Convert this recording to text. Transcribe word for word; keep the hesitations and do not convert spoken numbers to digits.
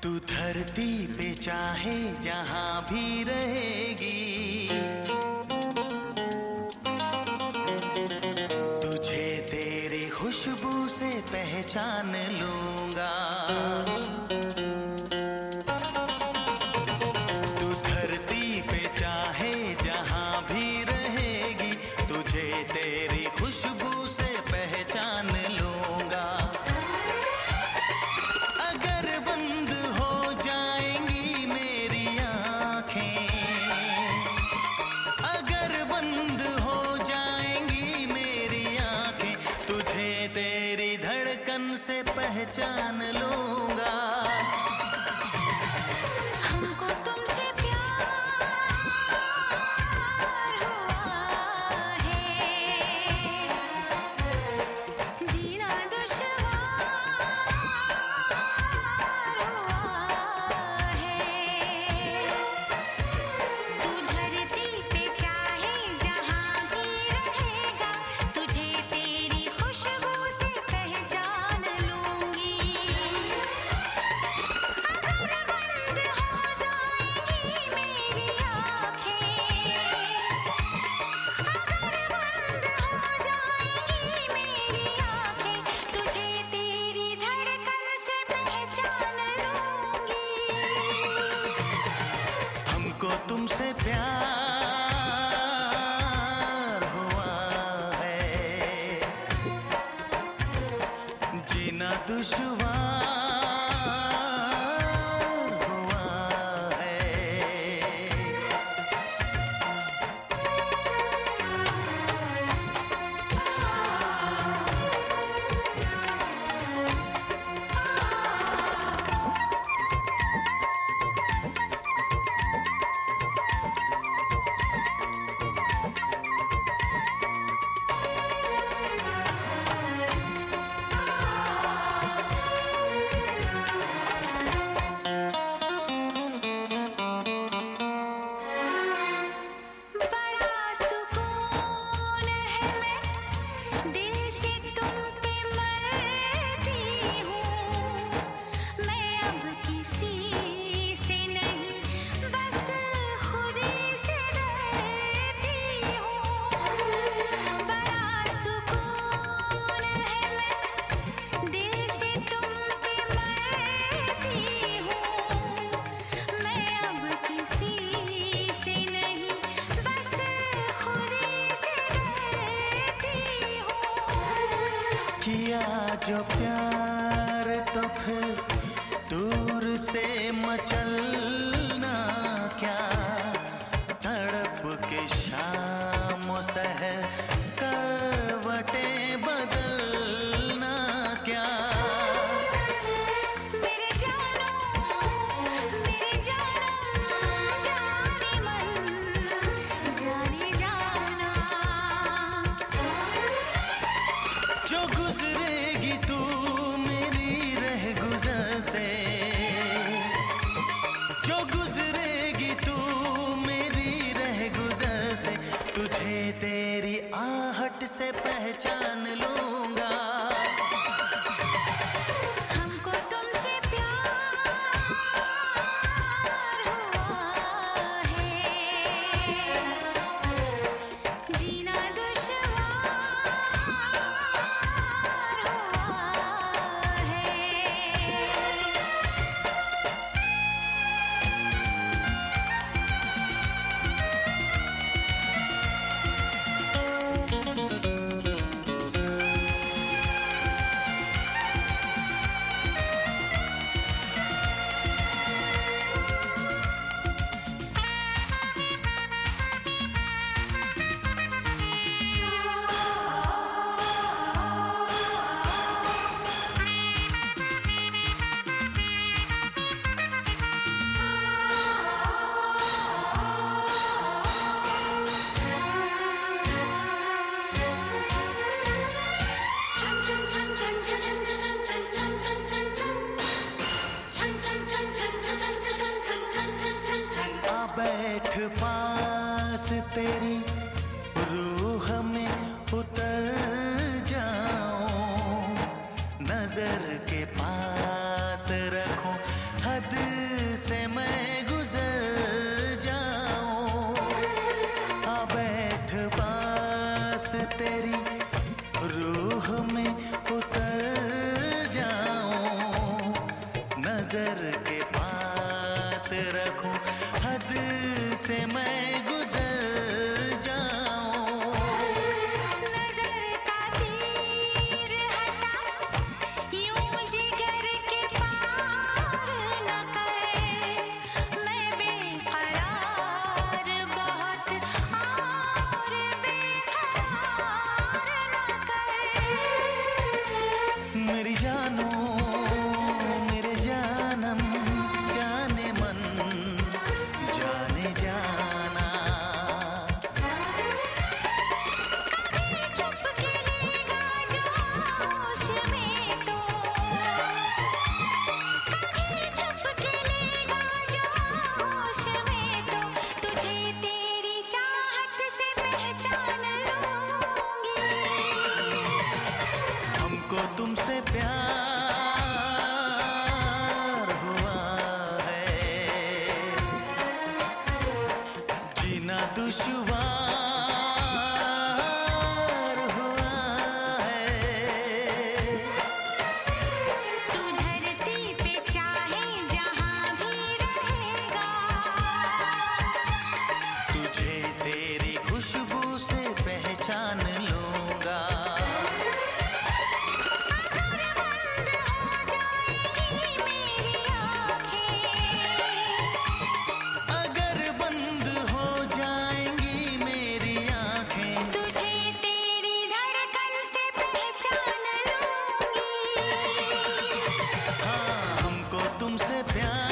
तू धरती पे चाहे जहां भी रहेगी, तुझे तेरी खुशबू से पहचान लूंगा। तू धरती पे चाहे जहां भी रहेगी, तुझे तेरी खुशबू से पहचान लूंगा। अगर बंद हो जाएंगी मेरी आँखें, अगर बंद हो जाएंगी मेरी आँखें, तुझे तेरी धड़कन से पहचान लूंगा। हमको तुमसे प्यार हुआ है, जीना दुश्वार हुआ है। तू धरती पे चाहे जहां भी रहेगा, तुझे तेरी खुशबू से पहचान लूंगी। अगर बंद हो जाएंगी मेरी आँखें, अगर बंद हो जाएंगी मेरी आँखें, तुझे तेरी धड़कन से पहचान लूंगी। हमको तुमसे प्यार हुआ है, जीना दुश्वार हुआ है। बड़ा सुकून है, मैं दिल से तुम पे मरती हूँ। मैं अब किसी से नहीं, बस खुद ही से डरती हूँ। बड़ा सुकून है, मैं दिल से तुम पे मरती हूँ। मैं अब किसी से नहीं, बस खुद ही से डरती हूँ। किया जो प्यार तो फिर दूर से मचलना क्या, तड़प के शाम सहर करवटें बदलना क्या। मेरे जानम मेरे जानम जाने मन जाने जाना। जो गुजरेगी तू मेरी रह गुजर से, जो गुजरेगी तू मेरी रह गुजर से, तुझे तेरी आहट से पहचान लूंगा। हमको तुमसे प्यार हुआ है, जीना दुश्वार हुआ है। आ बैठ पास तेरी रूह में उतर जाऊं, नजर के पास रखूं, हद नजर के पास रखूं, हद से मैं गुजर जाऊं। नजर का तीर हटा, यूं जिगर के पार न कर। मैं बेकरार बहुत और बेकरार न कर। मेरी जानो मेरे जानम जाने मन जाने जाना। कभी चुप के लेगा जोश में तो, कभी चुप के लेगा जोश में तो, तुझे तेरी चाहत से पहचान लूंगी। हमको तुमसे प्यार हुआ है, जीना दुश्वार हुआ है। तू धरती पे चाहे जहां भी रहेगा, तुझे तेरी खुशबू से पहचान लूंगा। अगर बंद हो जाएंगी मेरी आंखें, अगर बंद हो जाएंगी मेरी आंखें, तुझे तेरी धड़कन से पहचान लूंगी। हाँ हमको तुमसे प्यार